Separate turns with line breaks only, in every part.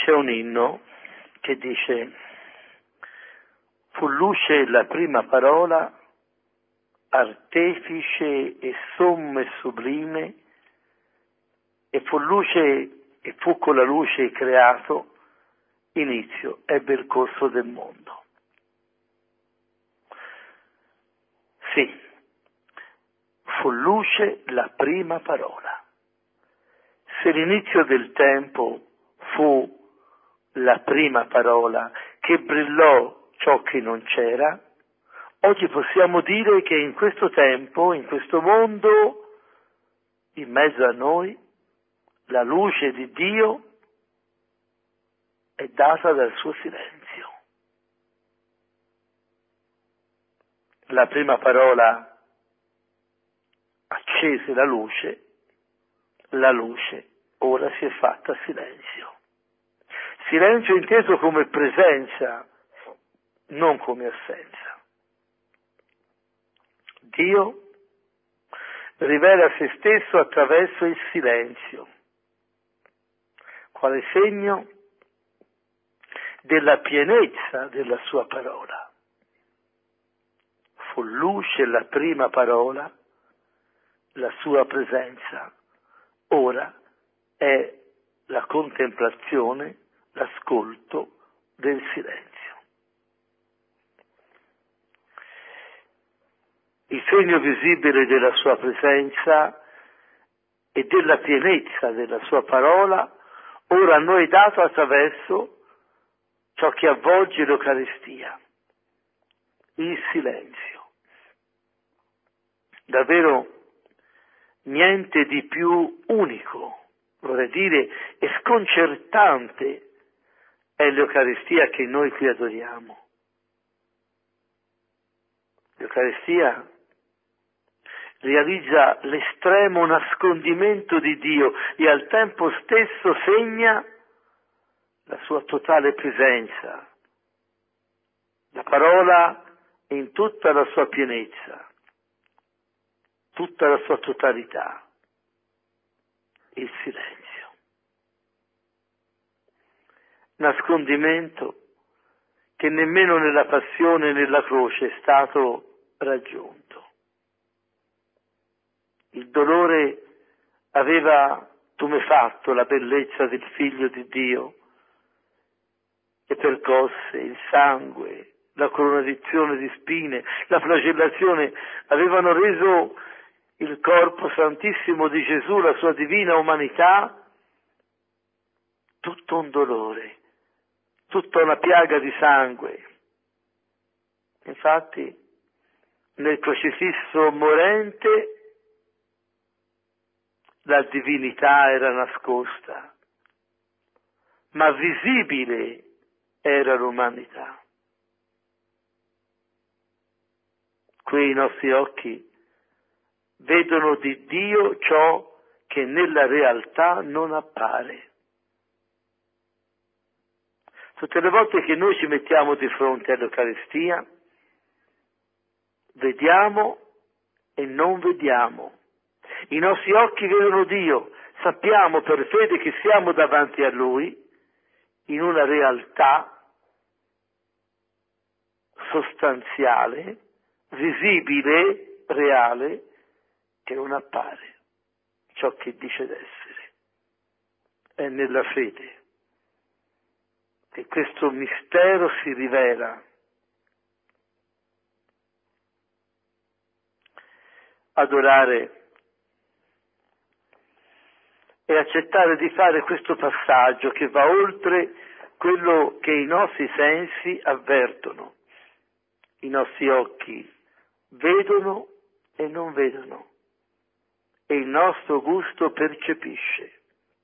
C'è un inno che dice: fu luce la prima parola, artefice e sommo e sublime, e fu luce e fu con la luce creato, inizio ebbe il corso del mondo. Sì, fu luce la prima parola. Se l'inizio del tempo fu la prima parola che brillò ciò che non c'era, oggi possiamo dire che in questo tempo, in questo mondo, in mezzo a noi, la luce di Dio è data dal suo silenzio. La prima parola accese la luce ora si è fatta silenzio. Silenzio inteso come presenza, non come assenza. Dio rivela se stesso attraverso il silenzio, quale segno della pienezza della sua parola. Fu luce la prima parola, la sua presenza, ora è la contemplazione, l'ascolto del silenzio. Il segno visibile della sua presenza e della pienezza della sua parola ora a noi è dato attraverso ciò che avvolge l'Eucaristia, il silenzio. Davvero niente di più unico, vorrei dire, e sconcertante è l'Eucaristia che noi qui adoriamo. L'Eucaristia realizza l'estremo nascondimento di Dio e al tempo stesso segna la sua totale presenza, la parola in tutta la sua pienezza, tutta la sua totalità, il silenzio. Nascondimento che nemmeno nella passione e nella croce è stato raggiunto. Il dolore aveva tumefatto la bellezza del Figlio di Dio, le percosse, il sangue, la coronazione di spine, la flagellazione avevano reso il corpo santissimo di Gesù, la sua divina umanità, tutto un dolore, tutta una piaga di sangue. Infatti, nel crocifisso morente la divinità era nascosta, ma visibile era l'umanità. Qui i nostri occhi vedono di Dio ciò che nella realtà non appare. Tutte le volte che noi ci mettiamo di fronte all'Eucaristia, vediamo e non vediamo. I nostri occhi vedono Dio, sappiamo per fede che siamo davanti a Lui in una realtà sostanziale, visibile, reale, che non appare ciò che dice d'essere. È nella fede che questo mistero si rivela. Adorare e accettare di fare questo passaggio che va oltre quello che i nostri sensi avvertono. I nostri occhi vedono e non vedono, e il nostro gusto percepisce.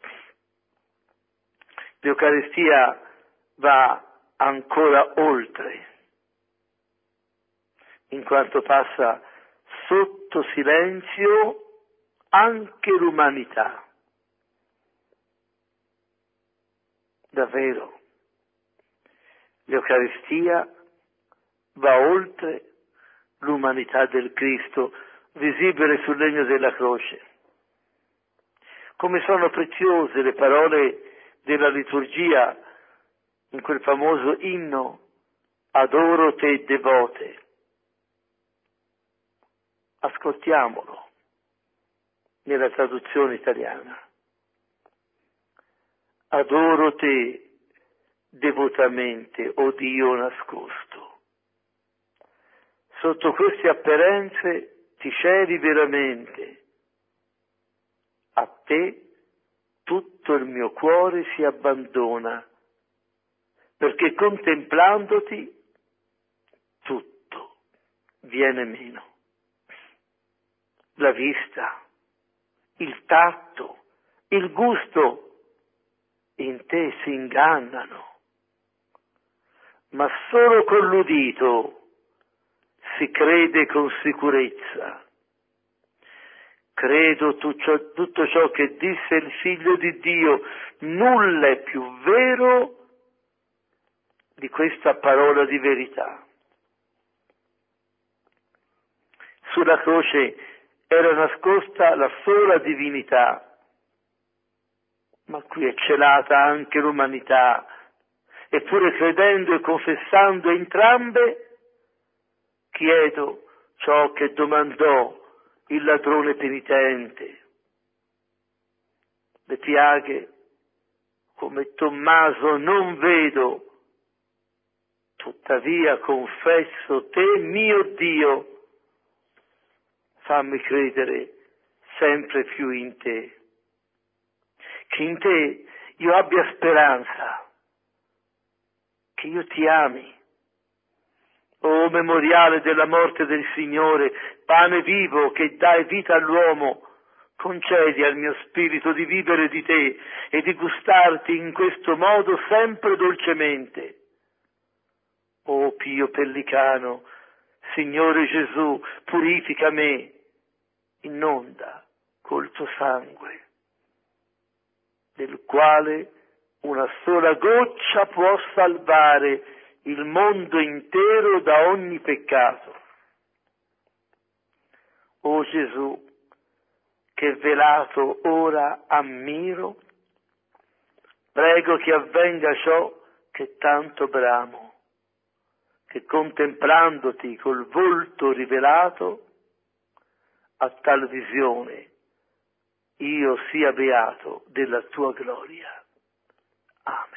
L'Eucaristia va ancora oltre, in quanto passa sotto silenzio anche l'umanità. Davvero, l'Eucaristia va oltre l'umanità del Cristo, visibile sul legno della croce. Come sono preziose le parole della liturgia in quel famoso inno Adoro te devote. Ascoltiamolo nella traduzione italiana. Adoro te devotamente, o Dio nascosto. Sotto queste apparenze ti celi veramente. A te tutto il mio cuore si abbandona, perché contemplandoti tutto viene meno. La vista, il tatto, il gusto in te si ingannano, ma solo con l'udito si crede con sicurezza. Credo tutto ciò che disse il Figlio di Dio, nulla è più vero di questa parola di verità. Sulla croce era nascosta la sola divinità, ma qui è celata anche l'umanità, eppure credendo e confessando entrambe, chiedo ciò che domandò il ladrone penitente. Le piaghe, come Tommaso, non vedo, tuttavia confesso te, mio Dio, fammi credere sempre più in te, che in te io abbia speranza, che io ti ami. O memoriale della morte del Signore, pane vivo che dai vita all'uomo, concedi al mio spirito di vivere di te e di gustarti in questo modo sempre dolcemente. O Pio Pellicano, Signore Gesù, purifica me, inonda col tuo sangue, del quale una sola goccia può salvare il mondo intero da ogni peccato. O Gesù, che velato ora ammiro, prego che avvenga ciò che tanto bramo, che contemplandoti col volto rivelato, a tal visione io sia beato della tua gloria. Amen.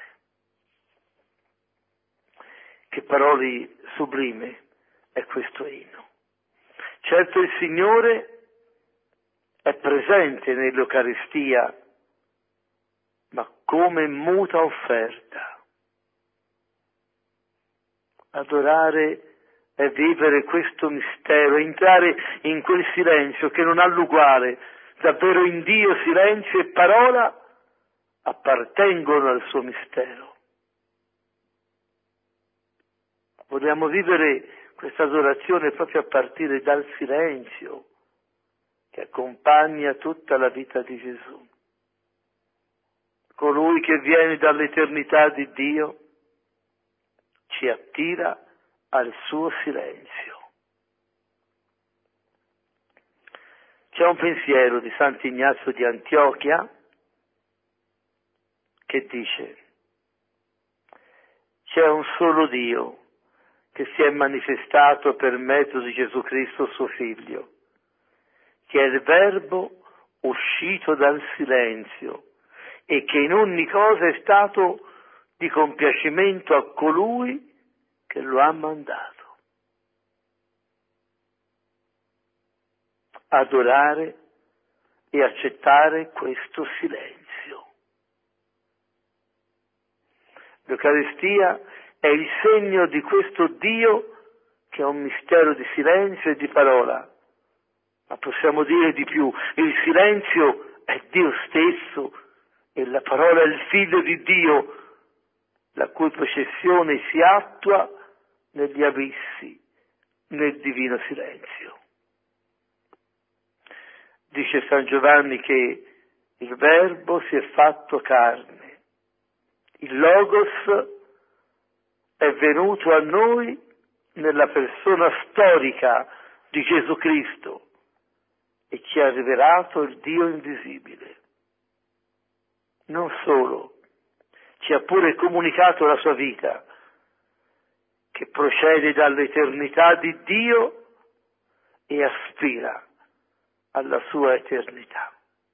Che parole sublime è questo inno. Certo il Signore è presente nell'Eucaristia, ma come muta offerta. Adorare è vivere questo mistero, entrare in quel silenzio che non ha l'uguale. Davvero in Dio silenzio e parola appartengono al suo mistero. Vogliamo vivere questa adorazione proprio a partire dal silenzio che accompagna tutta la vita di Gesù. Colui che viene dall'eternità di Dio ci attira al suo silenzio. C'è un pensiero di Sant'Ignazio di Antiochia che dice: c'è un solo Dio che si è manifestato per mezzo di Gesù Cristo suo Figlio, che è il Verbo uscito dal silenzio e che in ogni cosa è stato di compiacimento a colui che lo ha mandato. Adorare e accettare questo silenzio. L'Eucaristia è il segno di questo Dio che è un mistero di silenzio e di parola. Ma possiamo dire di più, il silenzio è Dio stesso e la parola è il Figlio di Dio, la cui processione si attua negli abissi, nel divino silenzio. Dice San Giovanni che il Verbo si è fatto carne, il Logos è venuto a noi nella persona storica di Gesù Cristo e ci ha rivelato il Dio invisibile. Non solo, ci ci ha pure comunicato la sua vita, che procede dall'eternità di Dio e aspira alla sua eternità.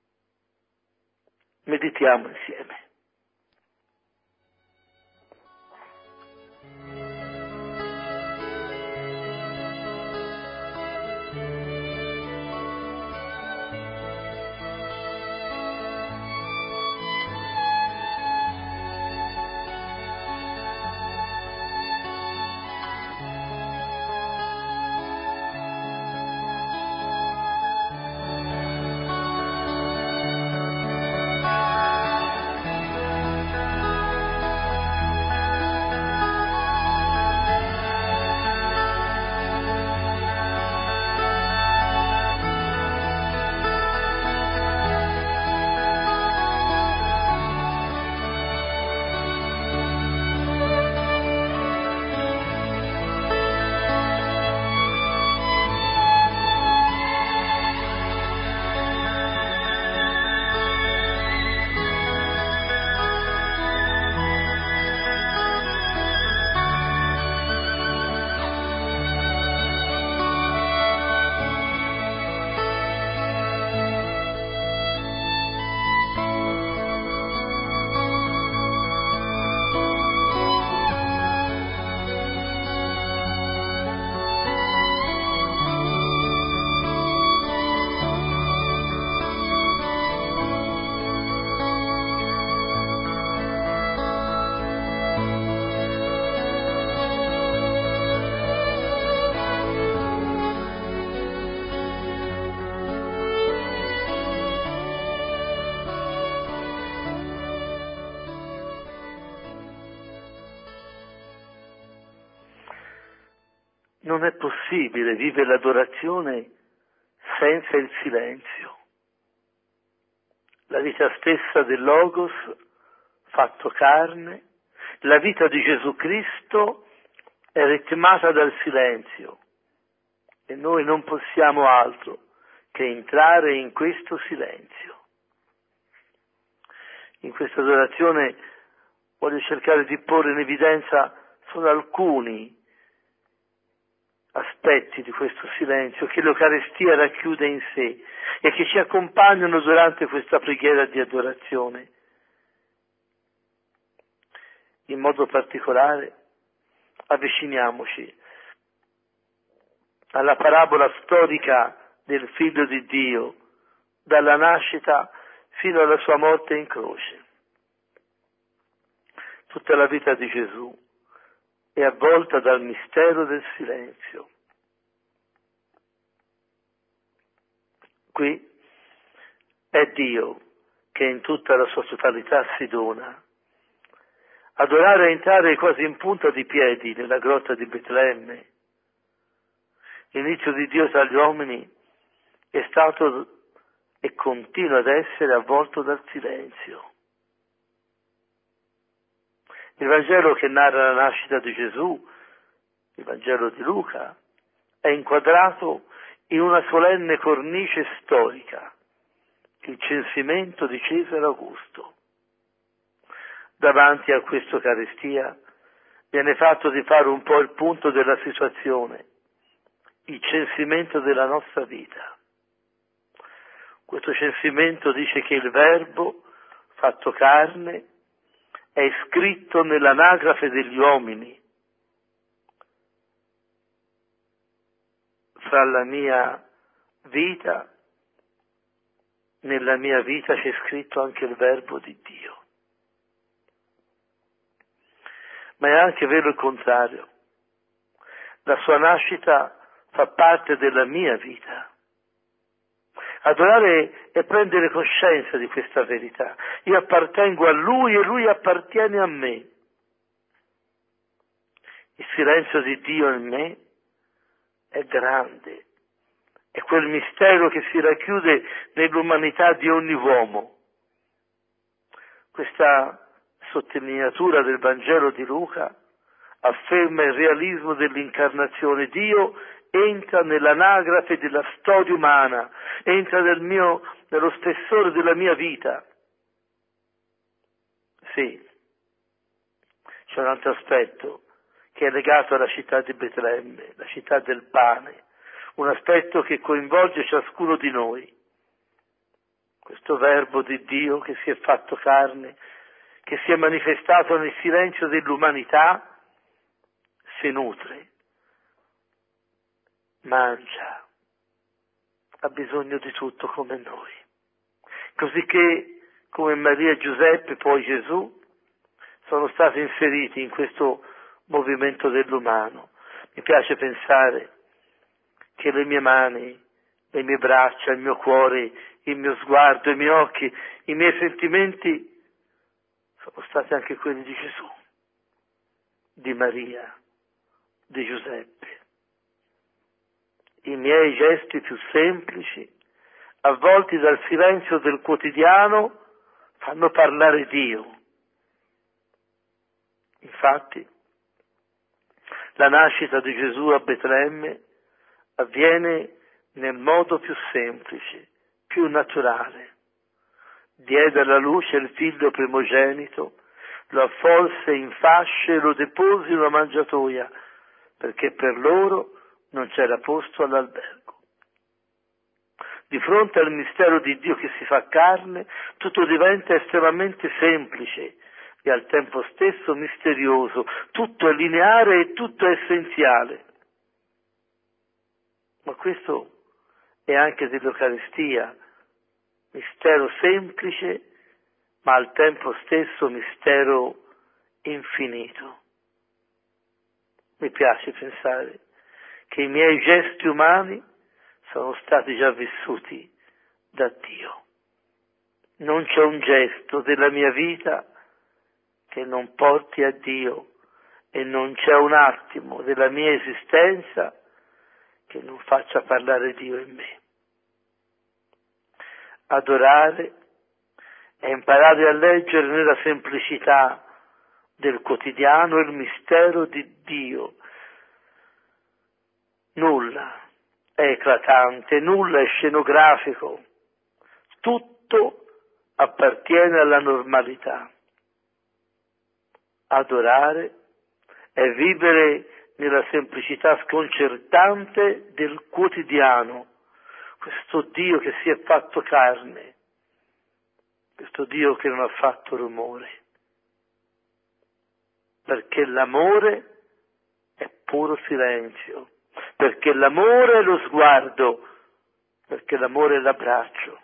Meditiamo insieme. Non è possibile vivere l'adorazione senza il silenzio. La vita stessa del Logos, fatto carne, la vita di Gesù Cristo è ritmata dal silenzio e noi non possiamo altro che entrare in questo silenzio. In questa adorazione voglio cercare di porre in evidenza solo alcuni aspetti di questo silenzio che l'Eucaristia racchiude in sé e che ci accompagnano durante questa preghiera di adorazione. In modo particolare avviciniamoci alla parabola storica del Figlio di Dio, dalla nascita fino alla sua morte in croce. Tutta la vita di Gesù è avvolta dal mistero del silenzio. Qui è Dio che in tutta la sua totalità si dona. Adorare e entrare quasi in punta di piedi nella grotta di Betlemme. L'inizio di Dio tra gli uomini è stato e continua ad essere avvolto dal silenzio. Il Vangelo che narra la nascita di Gesù, il Vangelo di Luca, è inquadrato in una solenne cornice storica, il censimento di Cesare Augusto. Davanti a questa Eucaristia viene fatto di fare un po' il punto della situazione, il censimento della nostra vita. Questo censimento dice che il Verbo, fatto carne, è scritto nell'anagrafe degli uomini. Fra la mia vita, nella mia vita c'è scritto anche il Verbo di Dio. Ma è anche vero il contrario. La sua nascita fa parte della mia vita. Adorare è prendere coscienza di questa verità. Io appartengo a Lui e Lui appartiene a me. Il silenzio di Dio in me è grande. È quel mistero che si racchiude nell'umanità di ogni uomo. Questa sottolineatura del Vangelo di Luca afferma il realismo dell'incarnazione. Dio entra nell'anagrafe della storia umana, entra nello spessore della mia vita. Sì, c'è un altro aspetto che è legato alla città di Betlemme, la città del pane, un aspetto che coinvolge ciascuno di noi. Questo verbo di Dio che si è fatto carne, che si è manifestato nel silenzio dell'umanità, si nutre, mangia, ha bisogno di tutto come noi. Così che, come Maria e Giuseppe, poi Gesù, sono stati inseriti in questo movimento dell'umano. Mi piace pensare che le mie mani, le mie braccia, il mio cuore, il mio sguardo, i miei occhi, i miei sentimenti sono stati anche quelli di Gesù, di Maria, di Giuseppe. I miei gesti più semplici, avvolti dal silenzio del quotidiano, fanno parlare Dio. Infatti, la nascita di Gesù a Betlemme avviene nel modo più semplice, più naturale. Diede alla luce il figlio primogenito, lo avvolse in fasce e lo depose in una mangiatoia, perché per loro non c'era posto all'albergo. Di fronte al mistero di Dio che si fa carne, tutto diventa estremamente semplice e al tempo stesso misterioso, tutto è lineare e tutto è essenziale. Ma questo è anche dell'Eucaristia, mistero semplice, ma al tempo stesso mistero infinito. Mi piace pensare che i miei gesti umani sono stati già vissuti da Dio. Non c'è un gesto della mia vita che non porti a Dio e non c'è un attimo della mia esistenza che non faccia parlare Dio in me. Adorare è imparare a leggere nella semplicità del quotidiano il mistero di Dio. Nulla è eclatante, nulla è scenografico, tutto appartiene alla normalità. Adorare è vivere nella semplicità sconcertante del quotidiano, questo Dio che si è fatto carne, questo Dio che non ha fatto rumore, perché l'amore è puro silenzio, perché l'amore è lo sguardo, perché l'amore è l'abbraccio.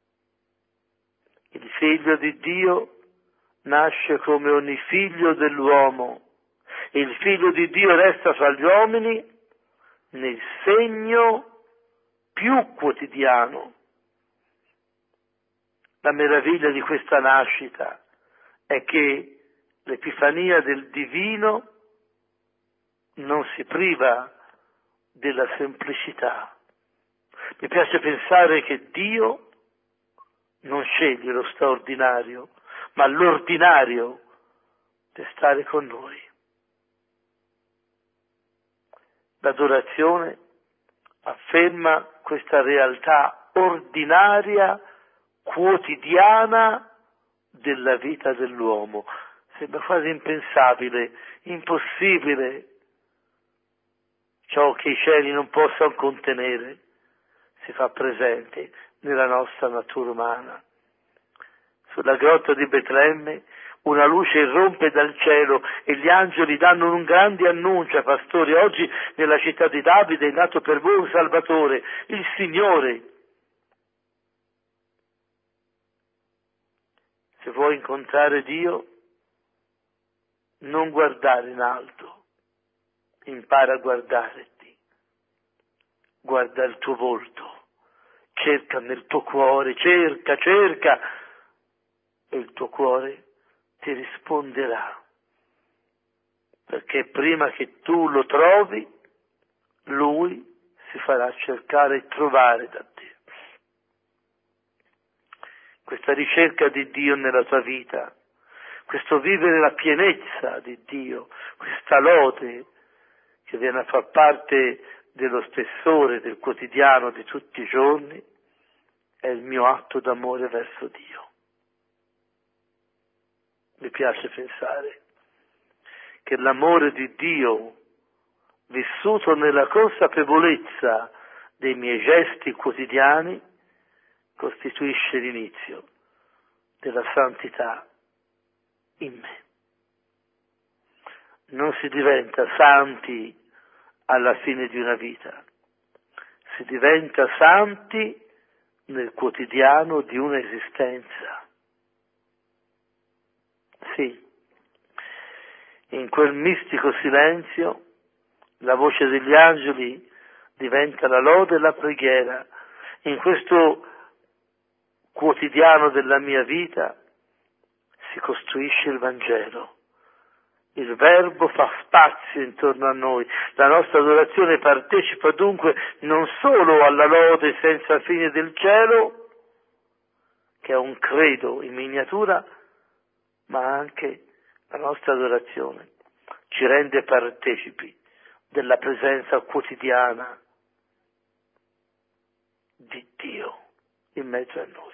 Il figlio di Dio nasce come ogni figlio dell'uomo. Il figlio di Dio resta fra gli uomini nel segno più quotidiano. La meraviglia di questa nascita è che l'epifania del divino non si priva della semplicità. Mi piace pensare che Dio non sceglie lo straordinario, ma l'ordinario per stare con noi. L'adorazione afferma questa realtà ordinaria, quotidiana della vita dell'uomo. Sembra quasi impensabile, impossibile, ciò che i cieli non possano contenere si fa presente nella nostra natura umana. Sulla grotta di Betlemme una luce irrompe dal cielo e gli angeli danno un grande annuncio ai pastori: oggi nella città di Davide è nato per voi un Salvatore, il Signore. Se vuoi incontrare Dio, non guardare in alto, impara a guardarti, guarda il tuo volto, cerca nel tuo cuore, cerca, e il tuo cuore ti risponderà, perché prima che tu lo trovi, Lui si farà cercare e trovare da te. Questa ricerca di Dio nella tua vita, questo vivere la pienezza di Dio, questa lode che viene a far parte dello spessore del quotidiano di tutti i giorni, è il mio atto d'amore verso Dio. Mi piace pensare che l'amore di Dio, vissuto nella consapevolezza dei miei gesti quotidiani, costituisce l'inizio della santità in me. Non si diventa santi alla fine di una vita, si diventa santi nel quotidiano di un'esistenza. Sì, in quel mistico silenzio la voce degli angeli diventa la lode e la preghiera. In questo quotidiano della mia vita si costruisce il Vangelo. Il Verbo fa spazio intorno a noi. La nostra adorazione partecipa dunque non solo alla lode senza fine del cielo, che è un credo in miniatura, ma anche la nostra adorazione ci rende partecipi della presenza quotidiana di Dio in mezzo a noi.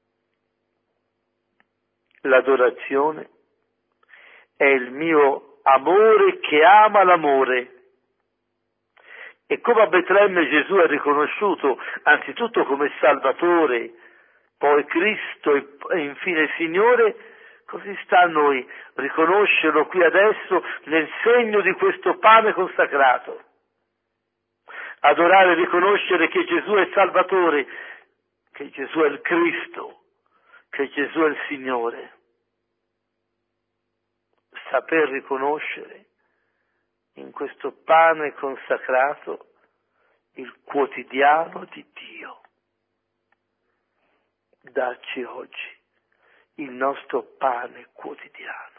L'adorazione è il mio amore che ama l'amore. E come a Betlemme Gesù è riconosciuto anzitutto come Salvatore, poi Cristo e infine Signore, così sta a noi riconoscerlo qui adesso nel segno di questo pane consacrato. Adorare e riconoscere che Gesù è Salvatore, che Gesù è il Cristo, che Gesù è il Signore. Saper riconoscere in questo pane consacrato il quotidiano di Dio. Dacci oggi il nostro pane quotidiano.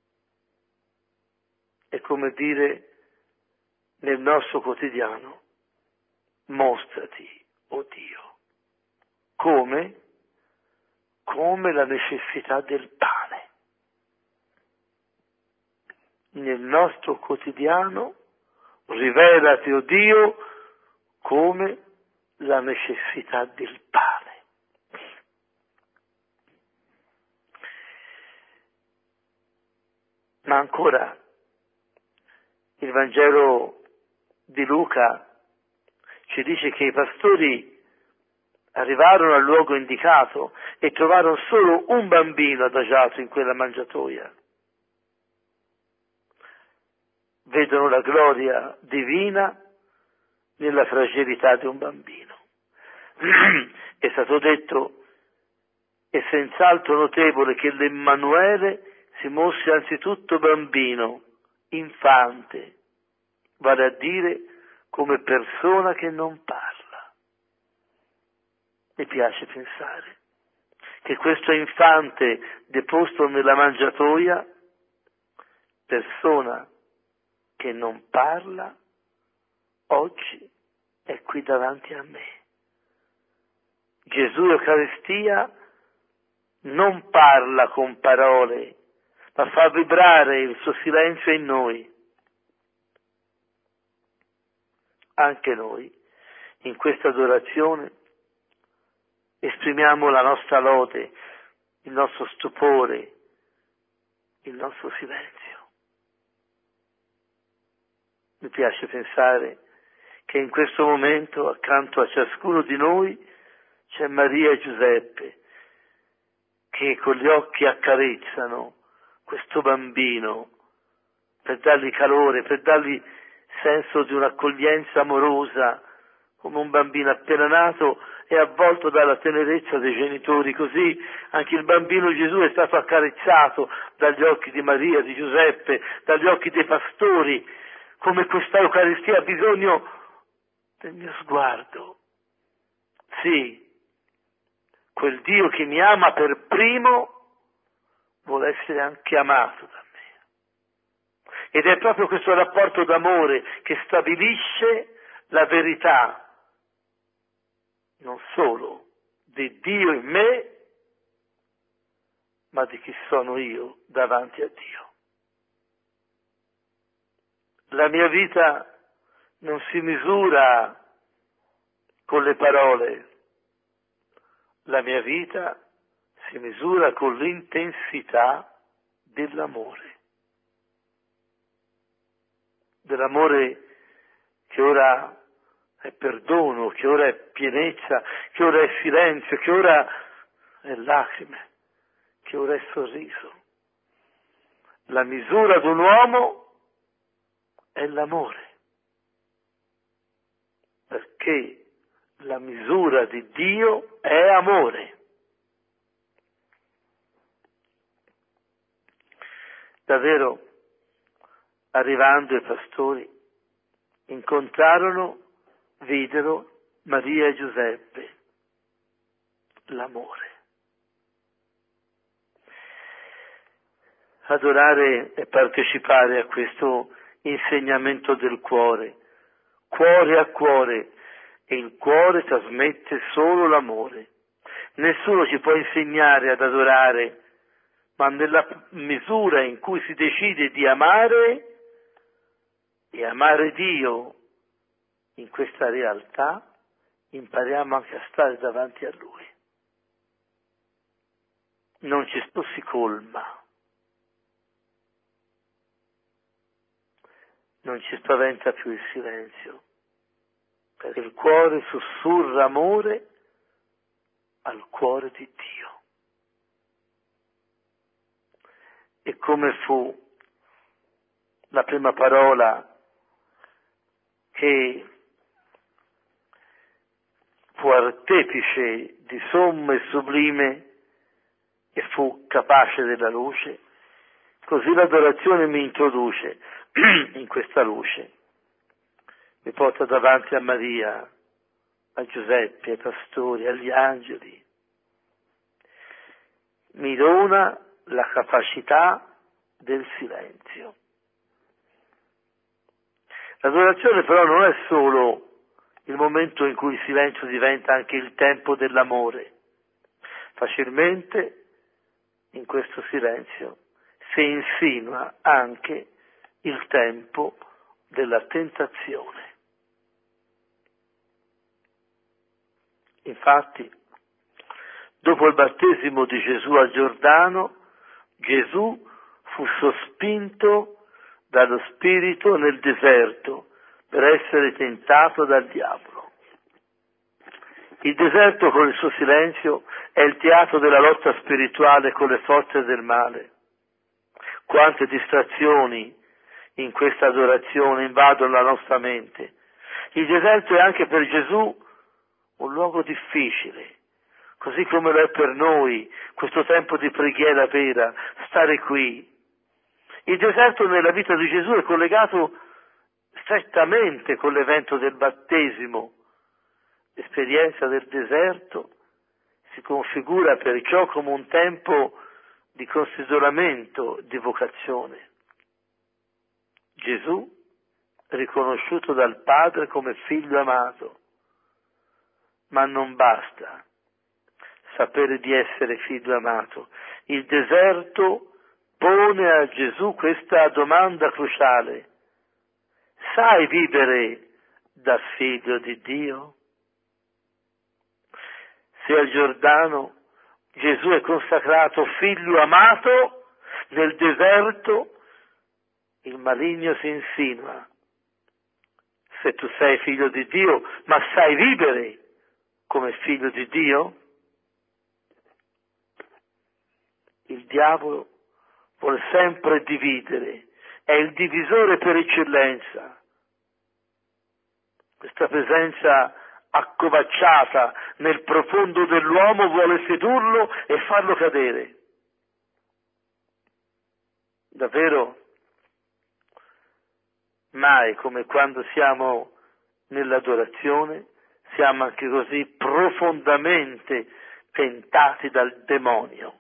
È come dire nel nostro quotidiano, mostrati, o Dio. Come? Come la necessità del pane. Nel nostro quotidiano, rivelati, o Dio, come la necessità del pane. Ma ancora, il Vangelo di Luca ci dice che i pastori arrivarono al luogo indicato e trovarono solo un bambino adagiato in quella mangiatoia. Vedono la gloria divina nella fragilità di un bambino. È stato detto, è senz'altro notevole che l'Emmanuele si mossi anzitutto bambino, infante, vale a dire come persona che non parla. Mi piace pensare che questo infante deposto nella mangiatoia, persona che non parla, oggi è qui davanti a me. Gesù Eucaristia non parla con parole, ma fa vibrare il suo silenzio in noi. Anche noi, in questa adorazione, esprimiamo la nostra lode, il nostro stupore, il nostro silenzio. Mi piace pensare che in questo momento, accanto a ciascuno di noi, c'è Maria e Giuseppe, che con gli occhi accarezzano questo bambino per dargli calore, per dargli senso di un'accoglienza amorosa, come un bambino appena nato è avvolto dalla tenerezza dei genitori. Così anche il bambino Gesù è stato accarezzato dagli occhi di Maria, di Giuseppe, dagli occhi dei pastori, come questa Eucaristia ha bisogno del mio sguardo. Sì, quel Dio che mi ama per primo vuole essere anche amato da me. Ed è proprio questo rapporto d'amore che stabilisce la verità, non solo di Dio in me, ma di chi sono io davanti a Dio. La mia vita non si misura con le parole, la mia vita si misura con l'intensità dell'amore. dell'amore che ora è perdono, che ora è pienezza, che ora è silenzio, che ora è lacrime, che ora è sorriso. La misura di un uomo è l'amore, perché la misura di Dio è amore. Davvero, arrivando i pastori, videro Maria e Giuseppe, l'amore. Adorare e partecipare a questo insegnamento del cuore a cuore, e il cuore trasmette solo l'amore. Nessuno ci può insegnare ad adorare, ma nella misura in cui si decide di amare e amare Dio in questa realtà, impariamo anche a stare davanti a Lui. Non si colma. Non ci spaventa più il silenzio, perché il cuore sussurra amore al cuore di Dio. E come fu la prima parola che fu artefice di sommo e sublime e fu capace della luce, così l'adorazione mi introduce in questa luce, mi porta davanti a Maria, a Giuseppe, ai pastori, agli angeli, mi dona la capacità del silenzio. L'adorazione però non è solo il momento in cui il silenzio diventa anche il tempo dell'amore. Facilmente in questo silenzio si insinua anche il tempo della tentazione. Infatti, dopo il battesimo di Gesù al Giordano, Gesù fu sospinto dallo Spirito nel deserto per essere tentato dal diavolo. Il deserto con il suo silenzio è il teatro della lotta spirituale con le forze del male. Quante distrazioni in questa adorazione invadono la nostra mente. Il deserto è anche per Gesù un luogo difficile, così come lo è per noi questo tempo di preghiera vera, stare qui. Il deserto nella vita di Gesù è collegato strettamente con l'evento del battesimo. L'esperienza del deserto si configura perciò come un tempo di consideramento, di vocazione. Gesù, riconosciuto dal Padre come figlio amato, ma non basta sapere di essere figlio amato. Il deserto pone a Gesù questa domanda cruciale: sai vivere da figlio di Dio? Se al Giordano Gesù è consacrato figlio amato, nel deserto il maligno si insinua. Se tu sei figlio di Dio, ma sai vivere come figlio di Dio? Il diavolo vuole sempre dividere, è il divisore per eccellenza. Questa presenza accovacciata nel profondo dell'uomo vuole sedurlo e farlo cadere. Davvero, mai come quando siamo nell'adorazione, siamo anche così profondamente tentati dal demonio.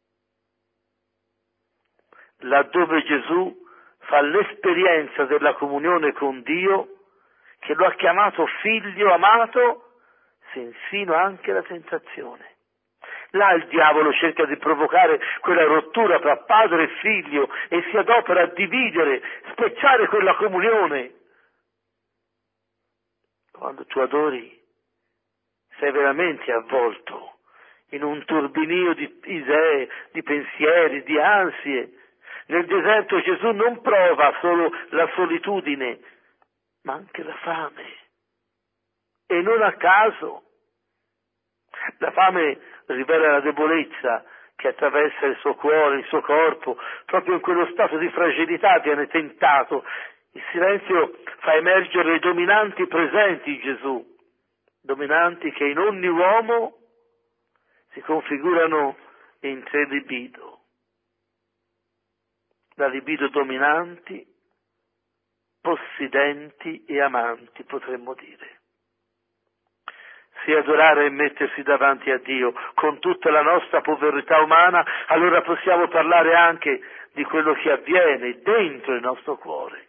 Laddove Gesù fa l'esperienza della comunione con Dio, che lo ha chiamato figlio amato, si insinua anche la tentazione. Là il diavolo cerca di provocare quella rottura tra padre e figlio e si adopera a dividere, spezzare quella comunione. Quando tu adori, sei veramente avvolto in un turbinio di idee, di pensieri, di ansie. Nel deserto Gesù non prova solo la solitudine, ma anche la fame. E non a caso. La fame rivela la debolezza che attraversa il suo cuore, il suo corpo, proprio in quello stato di fragilità viene tentato. Il silenzio fa emergere le dominanti presenti in Gesù, dominanti che in ogni uomo si configurano in tre libido. La libido dominanti, possidenti e amanti, potremmo dire. Se adorare e mettersi davanti a Dio con tutta la nostra povertà umana, allora possiamo parlare anche di quello che avviene dentro il nostro cuore.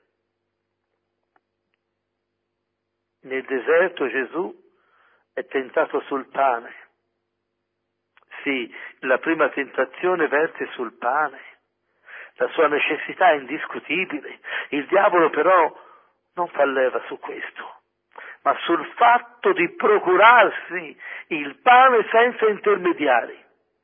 Nel deserto Gesù è tentato sul pane. Sì, la prima tentazione verte sul pane. La sua necessità è indiscutibile. Il diavolo però non fa leva su questo, ma sul fatto di procurarsi il pane senza intermediari.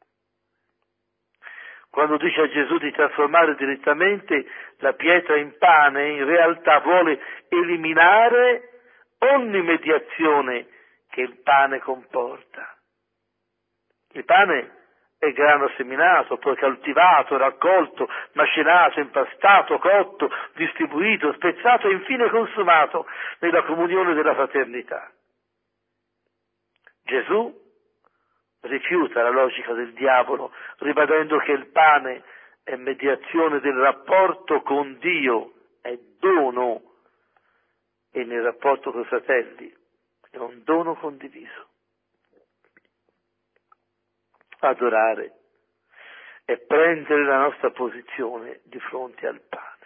Quando dice a Gesù di trasformare direttamente la pietra in pane, in realtà vuole eliminare ogni mediazione che il pane comporta. Il pane è grano seminato, poi coltivato, raccolto, macinato, impastato, cotto, distribuito, spezzato e infine consumato nella comunione della fraternità. Gesù rifiuta la logica del diavolo, ribadendo che il pane è mediazione del rapporto con Dio, è dono, e nel rapporto con i fratelli è un dono condiviso. Adorare è prendere la nostra posizione di fronte al pane.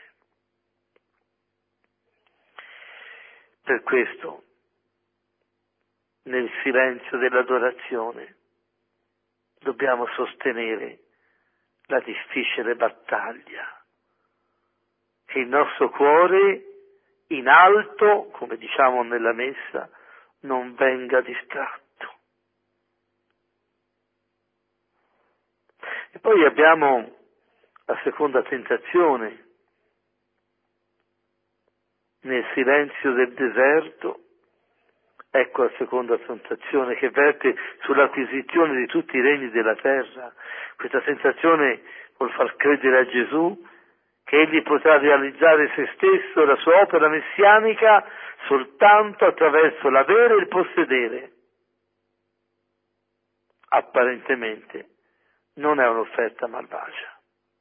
Per questo, nel silenzio dell'adorazione, dobbiamo sostenere la difficile battaglia, che il nostro cuore in alto, come diciamo nella messa, non venga distratto. E poi abbiamo la seconda tentazione. Nel silenzio del deserto, ecco la seconda tentazione che verte sull'acquisizione di tutti i regni della terra. Questa tentazione vuol far credere a Gesù che egli potrà realizzare se stesso, la sua opera messianica, soltanto attraverso l'avere e il possedere. Apparentemente non è un'offerta malvagia.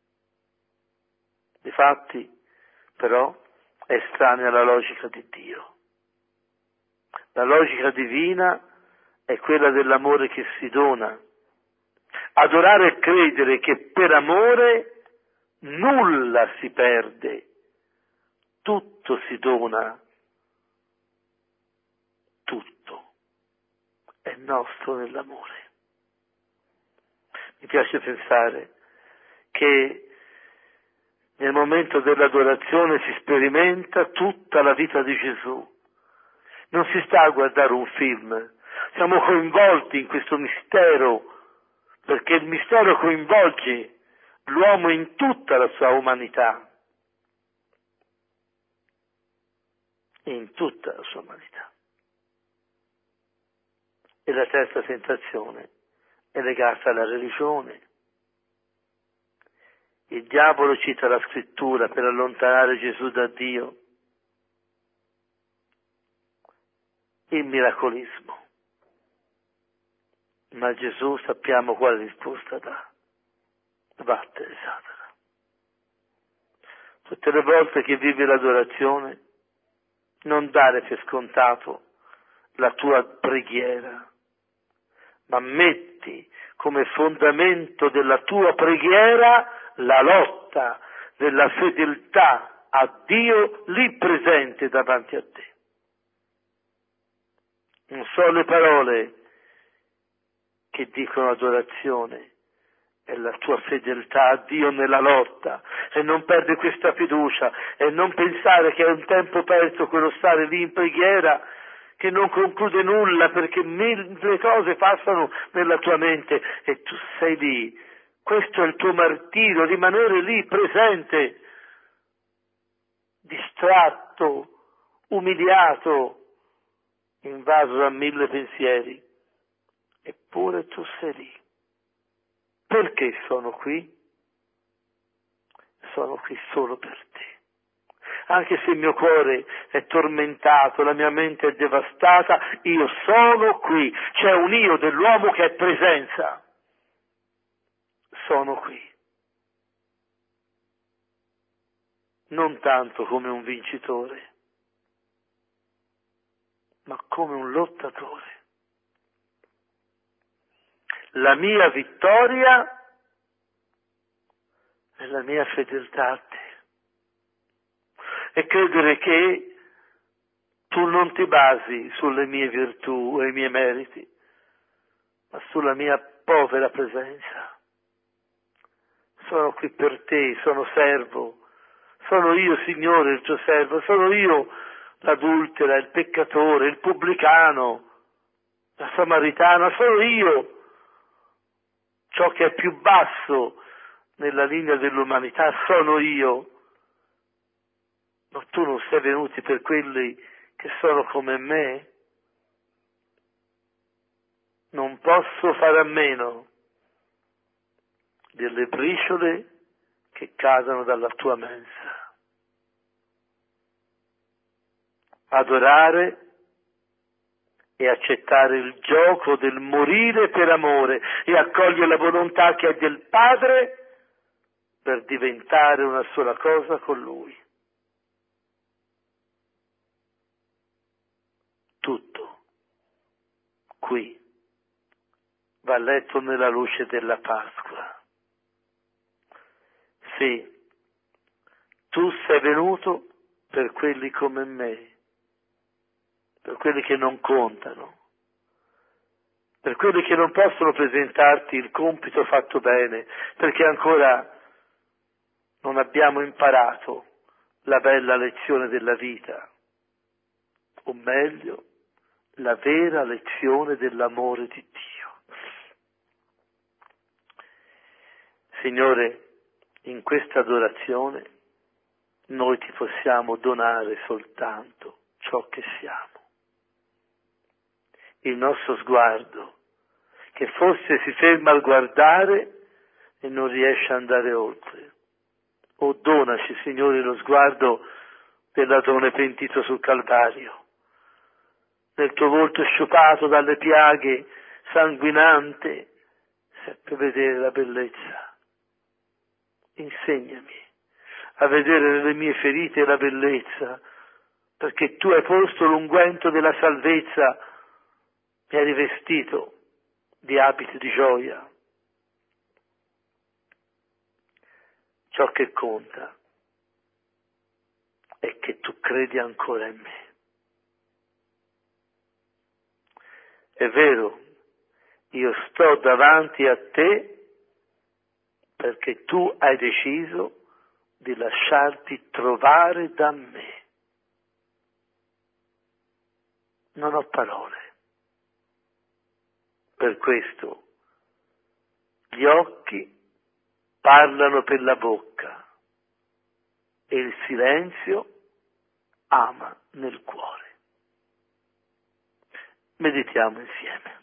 Difatti, però, è estranea alla logica di Dio. La logica divina è quella dell'amore che si dona. Adorare e credere che per amore nulla si perde, tutto si dona, tutto è nostro nell'amore. Mi piace pensare che nel momento dell'adorazione si sperimenta tutta la vita di Gesù. Non si sta a guardare un film, siamo coinvolti in questo mistero, perché il mistero coinvolge l'uomo in tutta la sua umanità. In tutta la sua umanità. E la terza tentazione è legata alla religione. Il diavolo cita la scrittura per allontanare Gesù da Dio. Il miracolismo. Ma Gesù sappiamo quale risposta dà. Vattene, Satana. Tutte le volte che vivi l'adorazione, non dare per scontato la tua preghiera, ma metti come fondamento della tua preghiera la lotta della fedeltà a Dio lì presente davanti a te. Non sono le parole che dicono adorazione, è la tua fedeltà a Dio nella lotta, e non perdere questa fiducia e non pensare che è un tempo perso quello stare lì in preghiera che non conclude nulla perché mille cose passano nella tua mente e tu sei lì Questo è il tuo martirio, rimanere lì presente, distratto, umiliato, invaso da 1000 pensieri. Eppure tu sei lì. Perché sono qui? Sono qui solo per te. Anche se il mio cuore è tormentato, la mia mente è devastata, io sono qui. C'è un io dell'uomo che è presenza. Sono qui. Non tanto come un vincitore, ma come un lottatore. La mia vittoria è la mia fedeltà a te. E credere che tu non ti basi sulle mie virtù e i miei meriti, ma sulla mia povera presenza. Sono qui per te, sono servo, sono io, Signore, il tuo servo, sono io l'adultera, il peccatore, il pubblicano, la samaritana, sono io ciò che è più basso nella linea dell'umanità, sono io. Ma tu non sei venuto per quelli che sono come me? Non posso fare a meno delle briciole che cadono dalla tua mensa. Adorare e accettare il gioco del morire per amore e accogliere la volontà che è del Padre per diventare una sola cosa con Lui. Tutto qui va letto nella luce della Pasqua. Sì, tu sei venuto per quelli come me, per quelli che non contano, per quelli che non possono presentarti il compito fatto bene, perché ancora non abbiamo imparato la bella lezione della vita, o meglio, la vera lezione dell'amore di Dio. Signore, in questa adorazione noi ti possiamo donare soltanto ciò che siamo. Il nostro sguardo, che forse si ferma al guardare e non riesce ad andare oltre. O donaci, Signore, lo sguardo dell'adone pentito sul Calvario, nel tuo volto sciupato dalle piaghe, sanguinante, seppe vedere la bellezza. Insegnami a vedere nelle mie ferite la bellezza, perché tu hai posto l'unguento della salvezza, mi hai rivestito di abiti di gioia. Ciò che conta è che tu credi ancora in me. È vero, io sto davanti a te perché tu hai deciso di lasciarti trovare da me. Non ho parole. Per questo gli occhi parlano per la bocca e il silenzio ama nel cuore. Meditiamo insieme.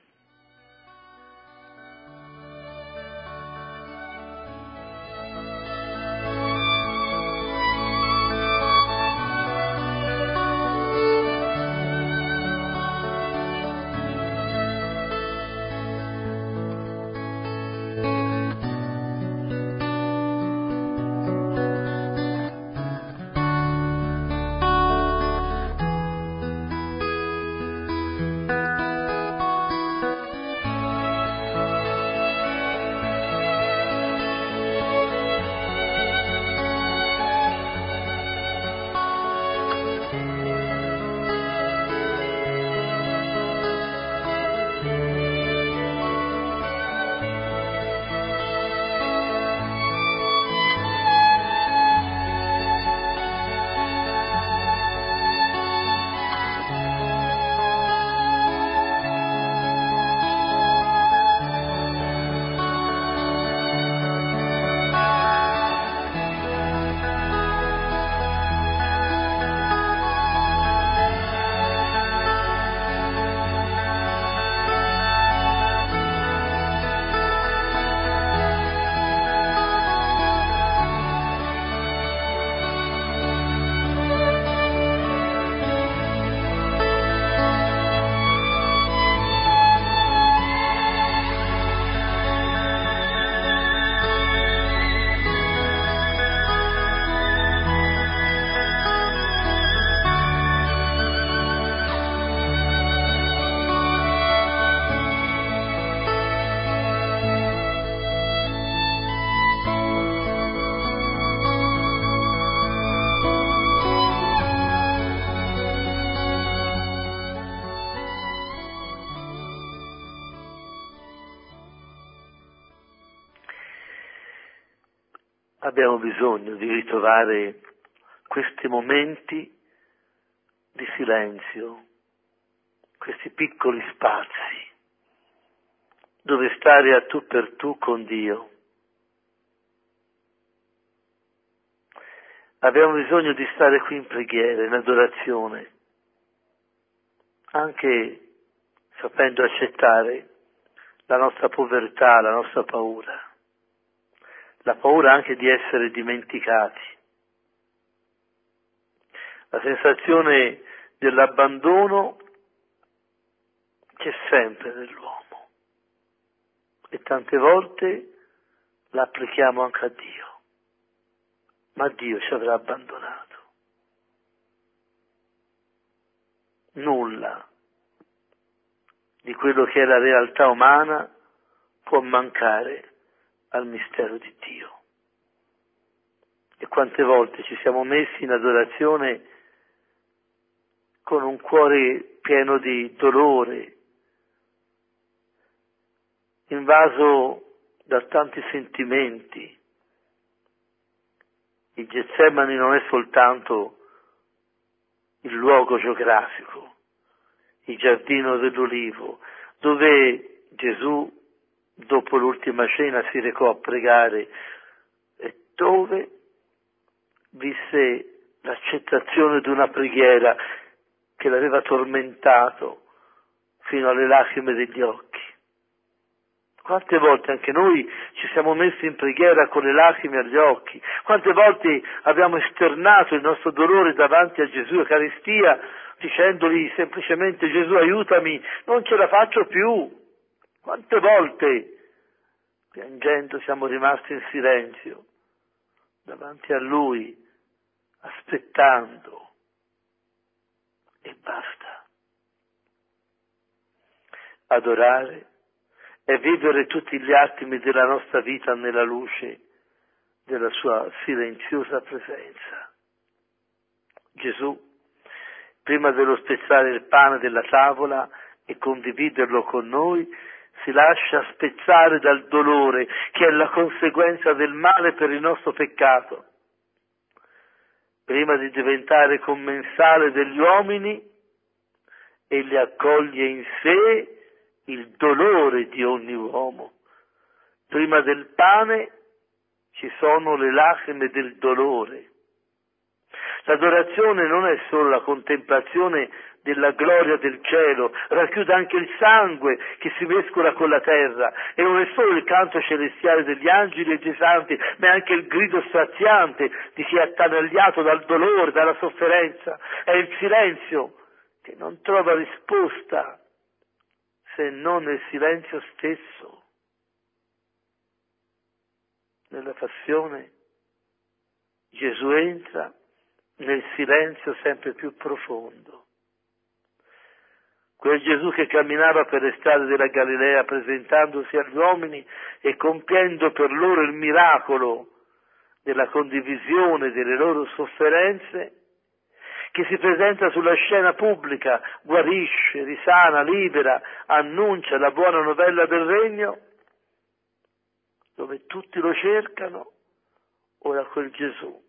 abbiamo bisogno di ritrovare questi momenti di silenzio, questi piccoli spazi, dove stare a tu per tu con Dio. Abbiamo bisogno di stare qui in preghiera, in adorazione, anche sapendo accettare la nostra povertà, la nostra paura, la paura anche di essere dimenticati, la sensazione dell'abbandono c'è sempre nell'uomo e tante volte la applichiamo anche a Dio, ma Dio ci avrà abbandonato. Nulla di quello che è la realtà umana può mancare al mistero di Dio. E quante volte ci siamo messi in adorazione con un cuore pieno di dolore, invaso da tanti sentimenti. Il Getsemani non è soltanto il luogo geografico, il giardino dell'Ulivo, dove Gesù, dopo l'ultima cena, si recò a pregare e dove visse l'accettazione di una preghiera che l'aveva tormentato fino alle lacrime degli occhi. Quante volte anche noi ci siamo messi in preghiera con le lacrime agli occhi, quante volte abbiamo esternato il nostro dolore davanti a Gesù Eucaristia, dicendogli semplicemente: Gesù, aiutami, non ce la faccio più. Quante volte, piangendo, siamo rimasti in silenzio davanti a Lui, aspettando, e basta. Adorare e vivere tutti gli attimi della nostra vita nella luce della sua silenziosa presenza. Gesù, prima dello spezzare il pane della tavola e condividerlo con noi, si lascia spezzare dal dolore che è la conseguenza del male per il nostro peccato. Prima di diventare commensale degli uomini, egli accoglie in sé il dolore di ogni uomo. Prima del pane ci sono le lacrime del dolore. L'adorazione non è solo la contemplazione della gloria del cielo, racchiude anche il sangue che si mescola con la terra, e non è solo il canto celestiale degli angeli e dei santi, ma è anche il grido straziante di chi è attanagliato dal dolore, dalla sofferenza. È il silenzio che non trova risposta se non nel silenzio stesso. Nella passione Gesù entra nel silenzio sempre più profondo. Quel Gesù che camminava per le strade della Galilea presentandosi agli uomini e compiendo per loro il miracolo della condivisione delle loro sofferenze, che si presenta sulla scena pubblica, guarisce, risana, libera, annuncia la buona novella del regno, dove tutti lo cercano, ora quel Gesù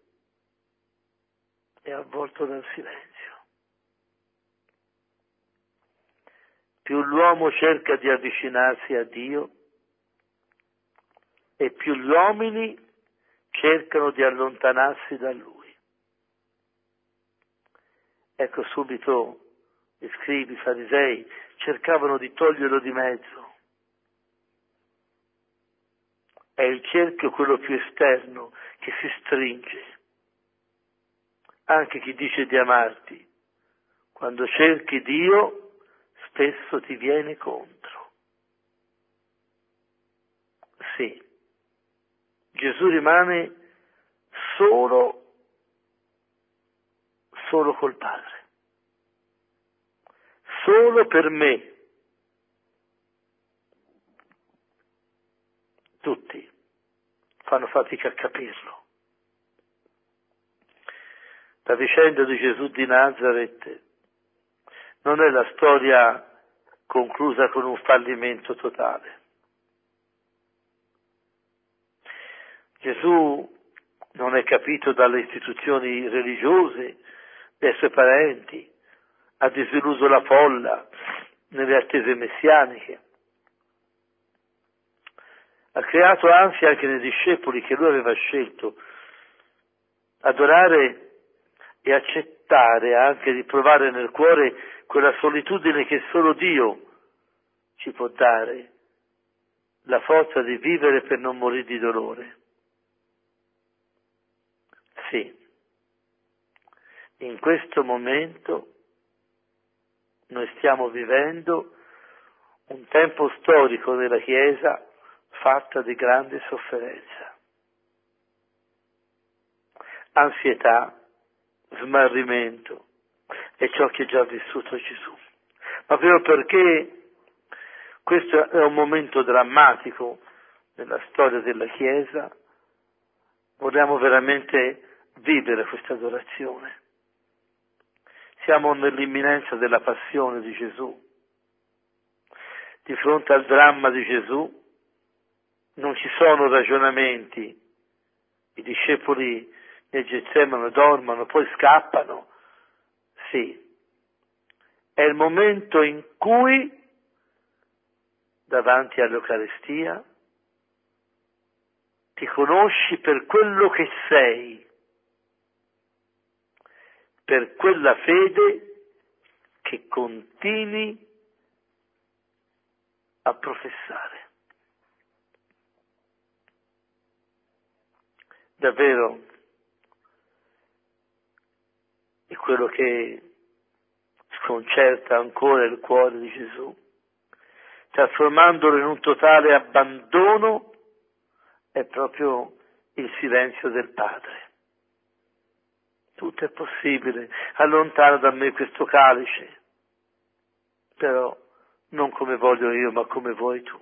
è avvolto dal silenzio. Più l'uomo cerca di avvicinarsi a Dio e più gli uomini cercano di allontanarsi da Lui. Ecco, subito gli scribi, i farisei cercavano di toglierlo di mezzo. È il cerchio, quello più esterno, che si stringe. Anche chi dice di amarti, quando cerchi Dio, spesso ti viene contro. Sì, Gesù rimane solo col Padre, solo per me. Tutti fanno fatica a capirlo. La vicenda di Gesù di Nazaret non è la storia conclusa con un fallimento totale. Gesù non è capito dalle istituzioni religiose, dai suoi parenti, ha disilluso la folla nelle attese messianiche. Ha creato ansia anche nei discepoli che lui aveva scelto. Adorare e accettare anche di provare nel cuore quella solitudine che solo Dio ci può dare, la forza di vivere per non morire di dolore. Sì, in questo momento noi stiamo vivendo un tempo storico della Chiesa fatta di grande sofferenza, ansietà, smarrimento, è ciò che ha già vissuto Gesù. Ma proprio perché questo è un momento drammatico nella storia della Chiesa, vogliamo veramente vivere questa adorazione. Siamo nell'imminenza della passione di Gesù. Di fronte al dramma di Gesù non ci sono ragionamenti. I discepoli nel Getsemani dormono, poi scappano. Sì, è il momento in cui davanti all'Eucaristia ti conosci per quello che sei, per quella fede che continui a professare. Davvero è quello che sconcerta ancora il cuore di Gesù, trasformandolo in un totale abbandono, è proprio il silenzio del Padre. Tutto è possibile, allontana da me questo calice, però non come voglio io, ma come vuoi tu.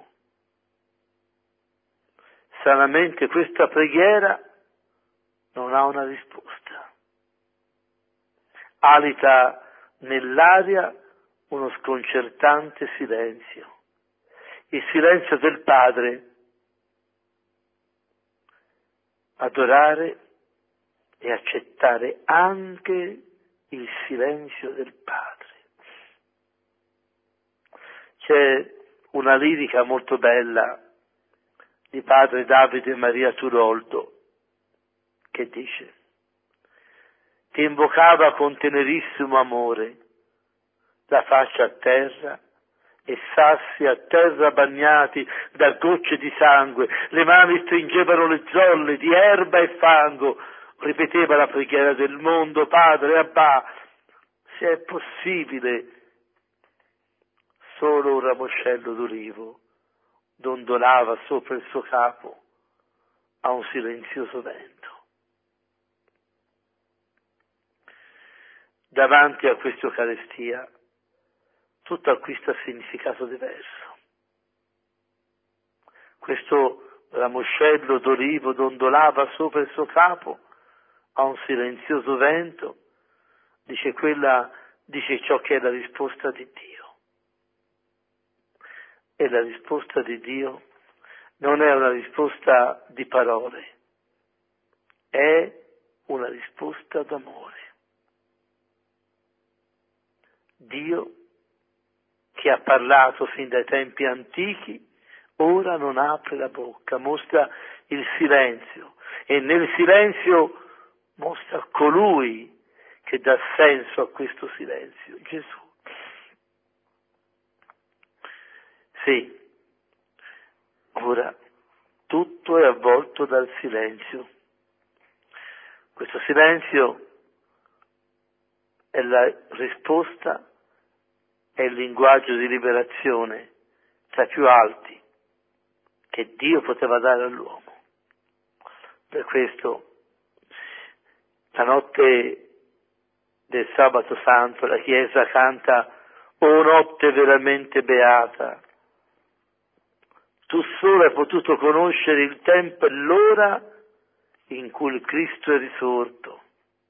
Stranamente questa preghiera non ha una risposta. Alita nell'aria uno sconcertante silenzio, il silenzio del Padre. Adorare e accettare anche il silenzio del Padre. C'è una lirica molto bella di padre Davide Maria Turoldo che dice: ti invocava con tenerissimo amore, la faccia a terra e sassi a terra bagnati da gocce di sangue, le mani stringevano le zolle di erba e fango, ripeteva la preghiera del mondo: Padre, Abba, se è possibile. Solo un ramoscello d'olivo dondolava sopra il suo capo a un silenzioso vento. Davanti a questa Eucaristia tutto acquista significato diverso. Questo ramoscello d'olivo dondolava sopra il suo capo a un silenzioso vento, dice ciò che è la risposta di Dio. E la risposta di Dio non è una risposta di parole, è una risposta d'amore. Dio, che ha parlato fin dai tempi antichi, ora non apre la bocca, mostra il silenzio, e nel silenzio mostra colui che dà senso a questo silenzio, Gesù. Sì, ora tutto è avvolto dal silenzio. Questo silenzio è la risposta, è il linguaggio di liberazione tra i più alti che Dio poteva dare all'uomo. Per questo la notte del sabato santo la Chiesa canta: o notte veramente beata, tu solo hai potuto conoscere il tempo e l'ora in cui il Cristo è risorto.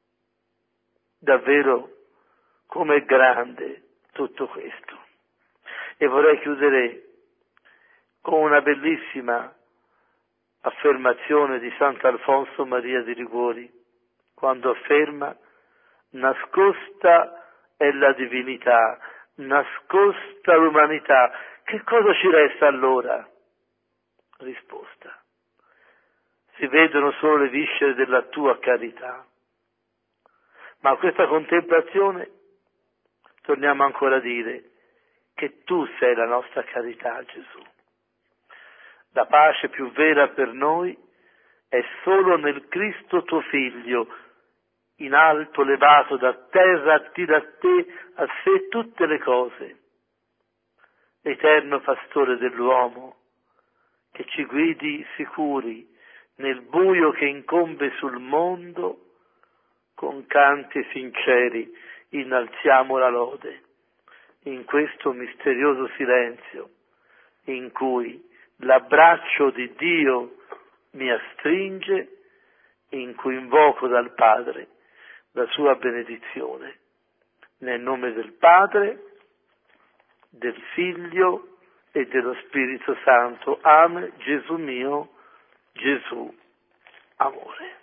Davvero com'è grande tutto questo. E vorrei chiudere con una bellissima affermazione di Sant'Alfonso Maria di Liguori, quando afferma: nascosta è la divinità, nascosta l'umanità, che cosa ci resta allora? Risposta: si vedono solo le viscere della tua carità. Ma a questa contemplazione torniamo ancora a dire che tu sei la nostra carità, Gesù. La pace più vera per noi è solo nel Cristo tuo Figlio, in alto levato da terra, attira a sé tutte le cose, eterno pastore dell'uomo, che ci guidi sicuri nel buio che incombe sul mondo. Con canti sinceri innalziamo la lode in questo misterioso silenzio in cui l'abbraccio di Dio mi astringe, in cui invoco dal Padre la sua benedizione. Nel nome del Padre, del Figlio e dello Spirito Santo. Amen. Gesù mio, Gesù, amore.